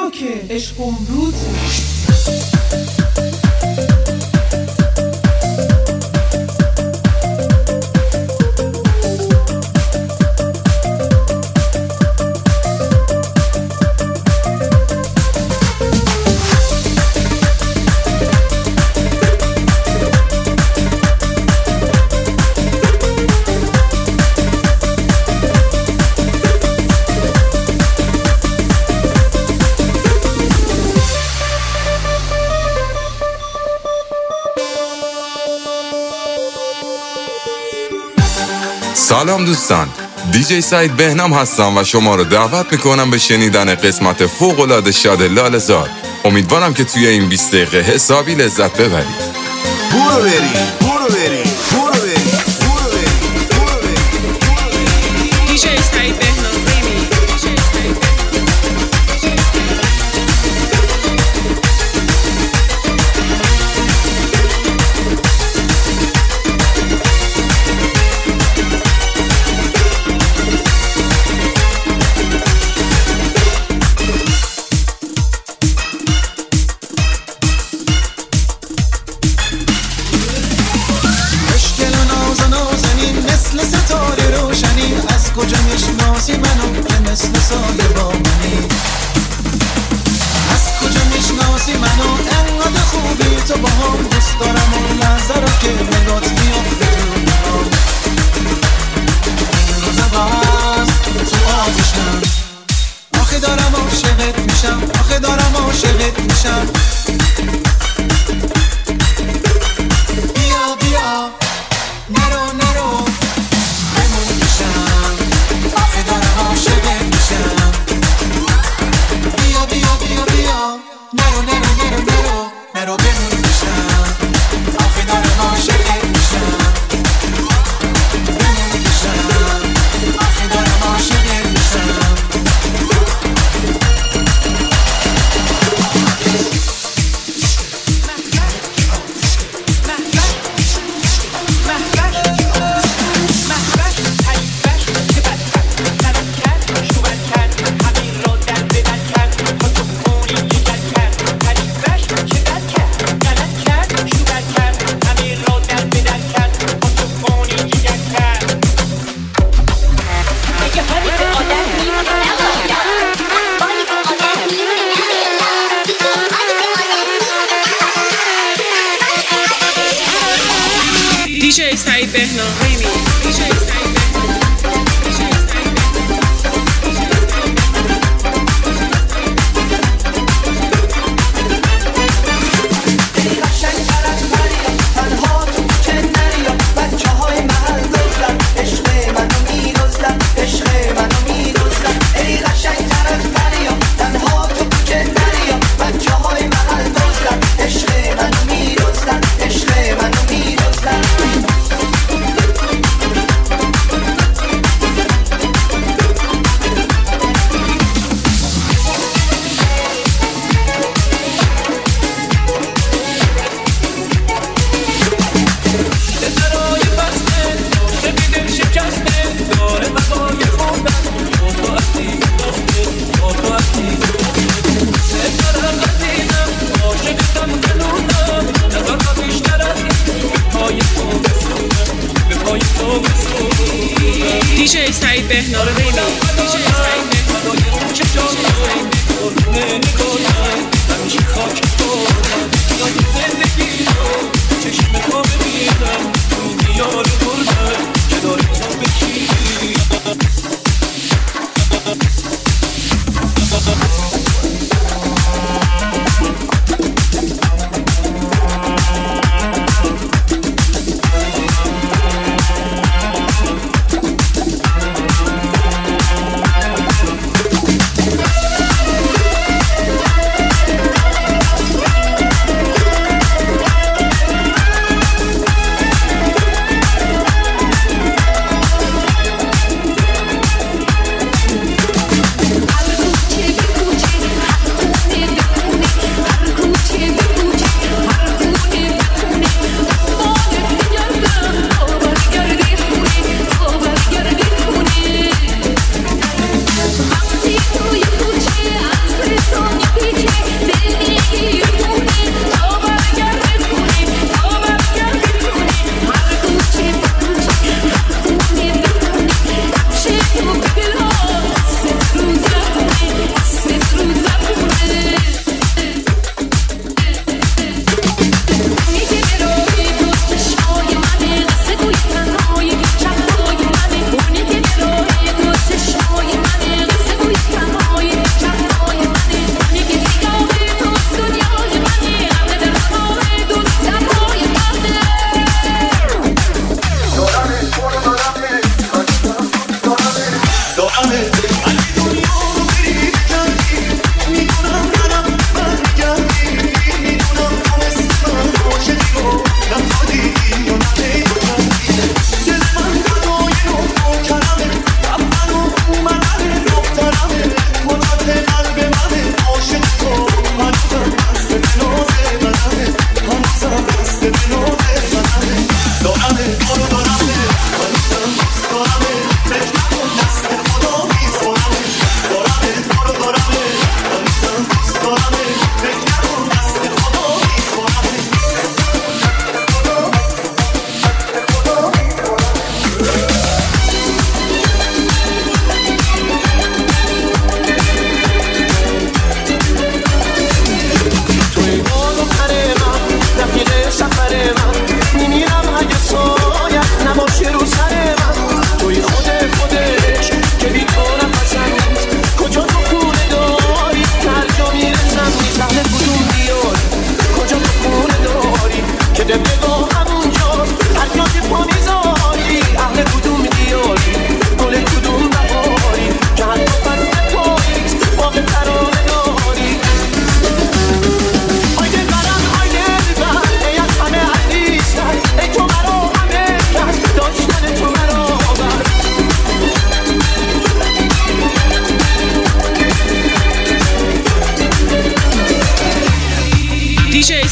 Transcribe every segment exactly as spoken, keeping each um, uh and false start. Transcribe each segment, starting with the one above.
تو که عشق امروز سلام دوستان، دیجی سعید بهنام هستم و شما رو دعوت میکنم به شنیدن قسمت فوق‌العاده شاد لاله‌زار. امیدوارم که توی این بیست دقیقه حسابی لذت ببرید. برو بری برو بری برو بری برو بری برو بری دیجی سعید بهنام ریمی. کجا میشناسی منو که مثل ساله با منی؟ از کجا میشناسی منو انقدر خوبی تو با هم؟ دوست دارم اون لحظه رو که نگات میافته تو نگام. این روزا باز تو آتشم، آخه دارم عاشقت میشم، آخه دارم عاشقت میشم. بیا بیا نرو نرو بمون میشم، آخه دارم عاشقت میشم. بیا بیا بیا بیا نرو نرو نرو نرو نرو بمون میشم، آخه دارم عاشقت میشم. بمون میشم، آخه دارم عاشقت میشم. دیجی سعید بهنام ریمی. دیجی سعید بهنام.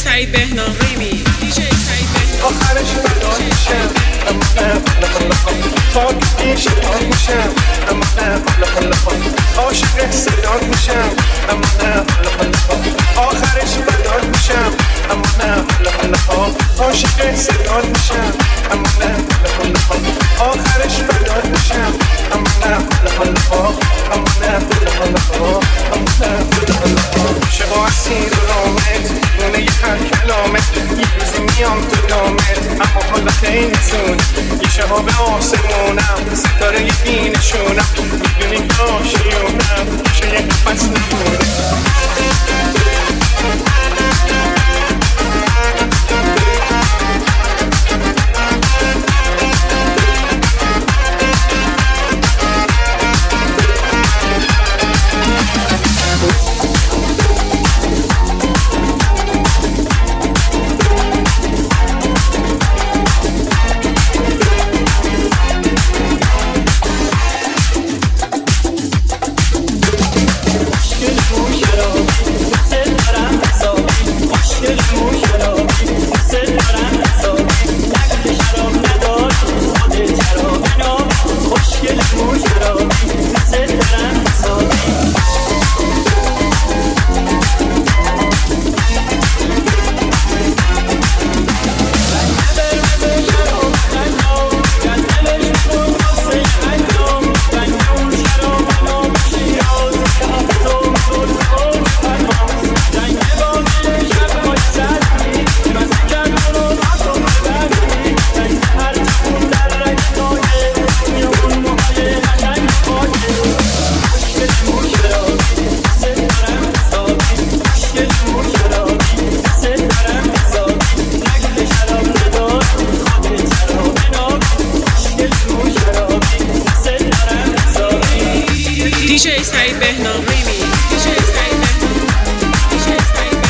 سعید بهنام ریمی دی جی سعید بهنام آخرش فدات میشم اما نه حالا حالا خاک میشه آن میشم اما نه حالا حالا عاشق صدات میشم اما نه حالا حالا آخرش فدات میشم اما نه حالا حالا عاشق صدات میشم اما نه حالا حالا آخرش فدات میشم اما نه حالا حالا اما نه حالا حالا اما نه حالا حالا شبا اسیر رامت دونه ی هر کلامت یه روزی میام تو دامت اما حالا خیلی زون یه شهاب آسمونم ستاره یه بینشونم میدونی کاشیونم میشه یه نفس نمونه دی جی سعید بهنام ریمی دی جی سعید بهنام دی جی سعید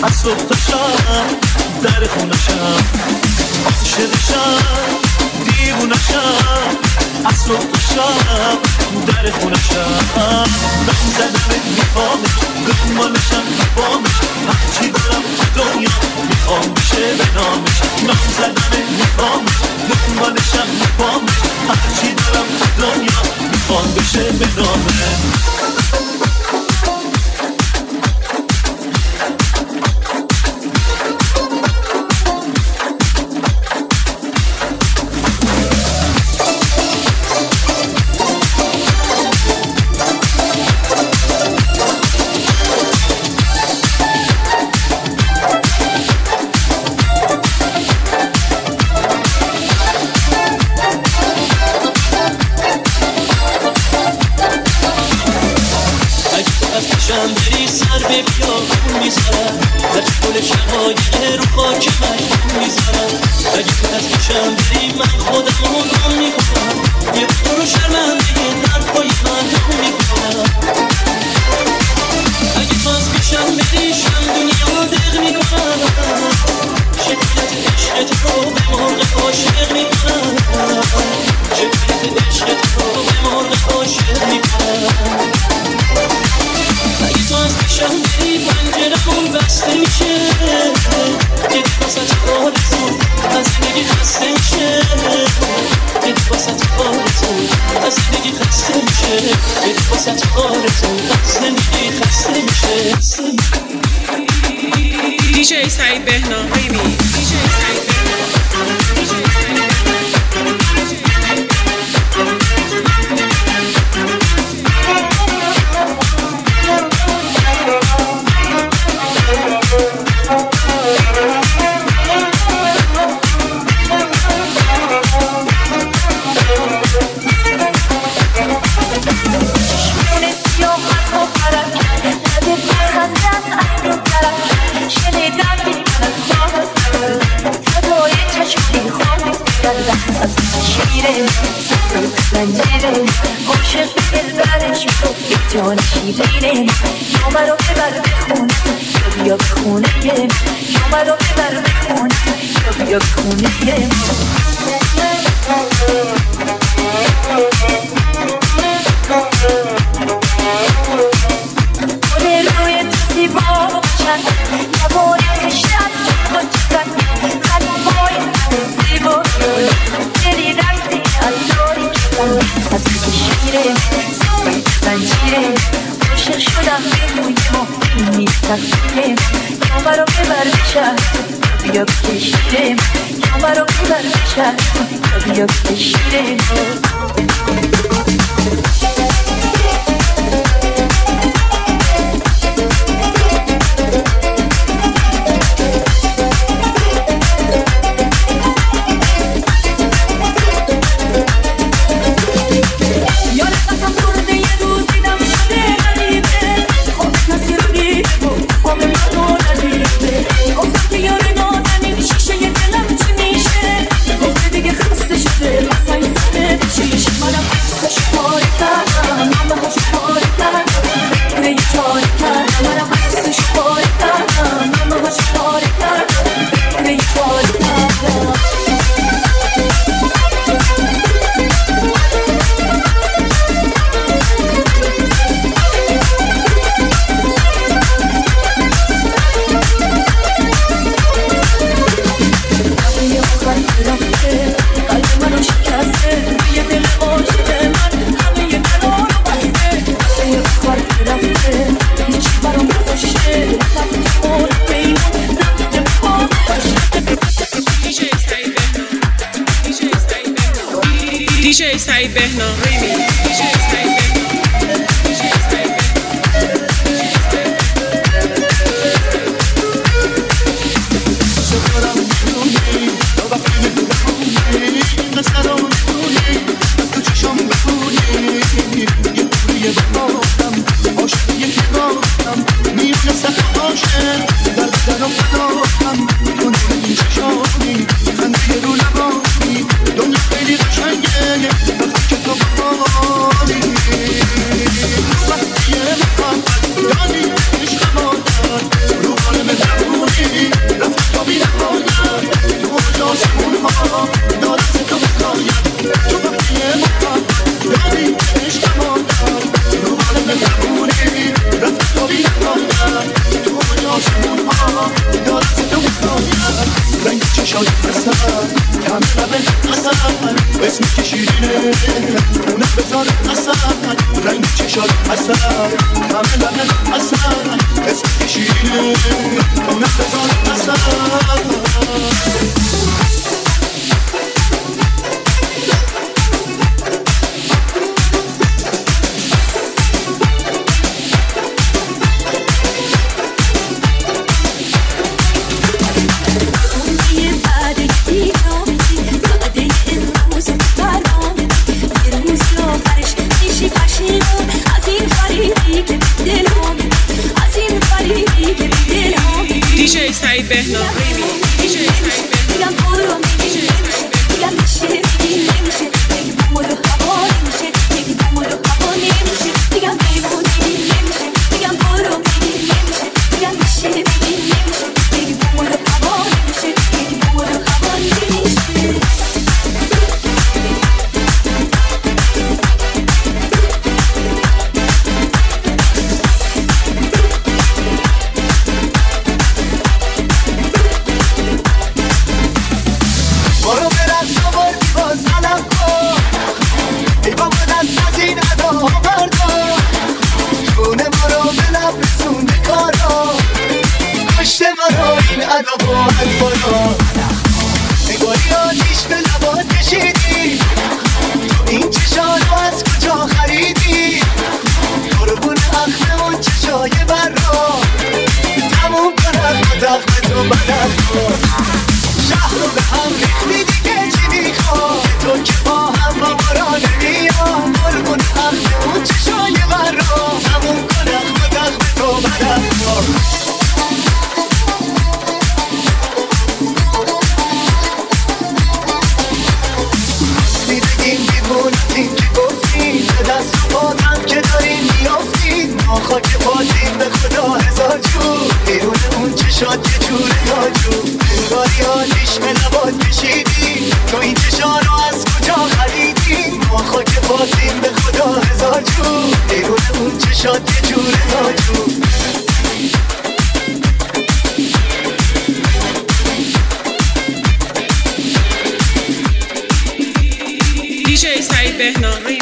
در خونشم عاشقشم خونشم از صبح تا شب در خونشم نام زدمت میخوامش دنبالشم میخوامش هرچی دارم تو دنیا میخوام بشه به نامش نام زدمت میخوامش دنبالشم میخوامش هرچی دارم تو دنیا میخوام بشه به نامش دی جی سعید بهنام ریمی دی جی سعید بهنام دی جی جان شیرینه یا مرا ببر به خونه یا بیا به خونه یا مرا ببر به خونه یا بیا به خونه گل روی تو زیبا و قشنگ لبای کشت چون چکن قلبای من زیبا دلی رفتی از داری کسن سبزی شیره زنجیره عاشق شدم به روی ما این نیست تقصیره یا مرا ببر به شهر یا بیا بکشیره یا مرا ببر به شهر یا بیا بکشیره دی جی سعید بهنام ریمی دی جی سعید بهنام دی جی سعید دارم تو وقتی مطمئن یادی عشق ماندن رو بالم نمونی رفت خوابی نماندن تو آمانی آسمون ها دارم زنده افتادن رنگ چشای اصلا همه لبه اصلا اسمی که شیرینه اونه بذار اصلا رنگ چشای اصلا همه لبه اصلا اسمی که شیرینه اونه بذار اصلا دیجی سعید بهنام دیجی سعید بهنام نگاری آتیش به لبات کشیدی تو این چشانو از کجا خریدی قربون اخم اون چشای بر را تموم کنم با دخم تو بدم کن شهر رو به هم ریختی دیگه چی میخواد تو که با هم با مرا نمیام قربون اخم اون چشای بر را تموم کنم با دخم تو بدم کن این که گفتیم به دست و پاتم که داریم میافتیم ما خاک پاتیم به خدا هزار جور بیرون اون چشات یه جور ناجور انگاری آتیش به لبات کشیدیم تو این چشا رو از کجا خریدیم ما خاک پاتیم به خدا هزار جور بیرون اون چشات یه جور ناجور دیجی سعید بهنام